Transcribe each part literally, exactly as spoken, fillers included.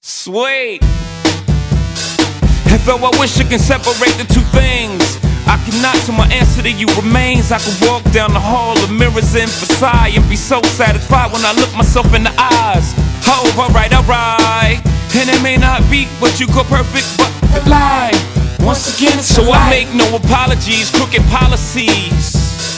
Sweet. If I wish I can separate the two things, I cannot, so my answer to you remains. I could walk down the hall of mirrors in Versailles and be so satisfied when I look myself in the eyes. Oh, alright, alright. And it may not be what you call perfect, but the lie. Once again, it's so I make no apologies, crooked policies.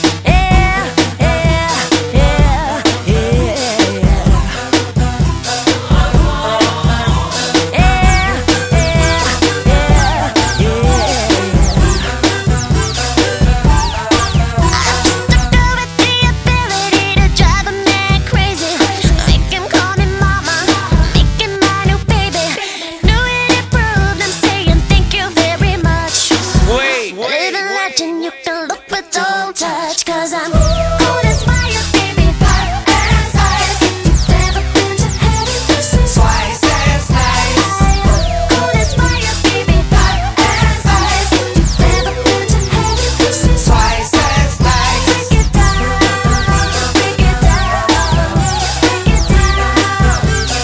You can look but don't touch, cause I'm cold as fire, baby, hot as ice. Never been to heaven, this is twice as nice. Cold as fire, baby, hot as ice. Never been to heaven, this is twice as nice. Break it down, break it down, break it down.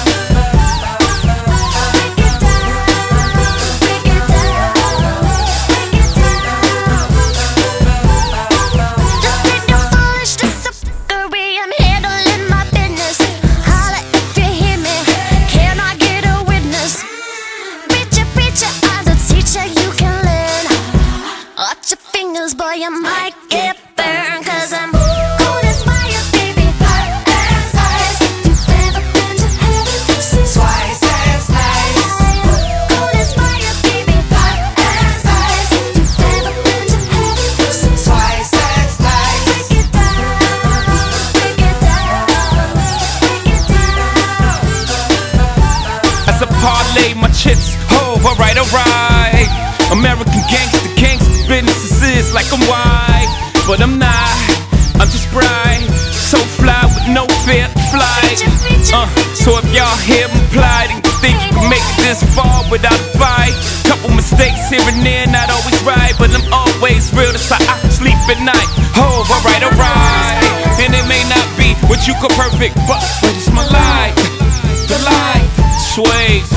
Break it down, break it down, break it down. Boy, I might get burned, cause I'm cold as fire, baby, hot as ice. Never been to heaven, this is twice as nice. Cold as fire, baby, hot as ice. Never been to heaven, this is twice as nice. Break it down, break it down, break it down. As I parlay my chips, oh, alright, alright. American gangster, gangster business is like I'm white, but I'm not. I'm just bright, so fly with no fear flight. Uh, so if y'all hear me apply, then you think you can make it this far without a fight. Couple mistakes here and there, not always right, but I'm always real. That's how I can sleep at night. Oh, alright, alright. And it may not be what you call perfect, but but it's my life, the life, sways.